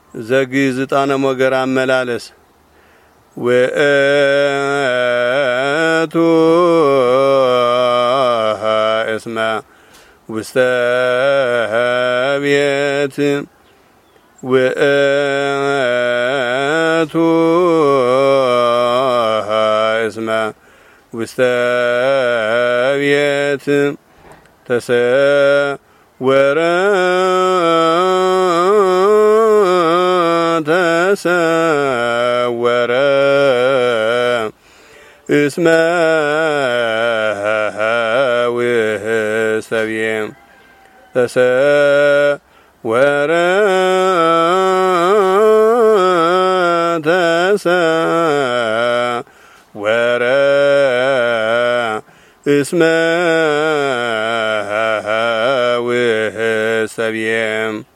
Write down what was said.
ዘግዝ ጣነ ሞገር አመላለስ ወአቱ እስማ ውስተ ቤት ወአቱ እስማ ውስተ ቤት ተሰወረ እስመ ውስተ ቤት ተሰወረ እስመ ውስተ ቤት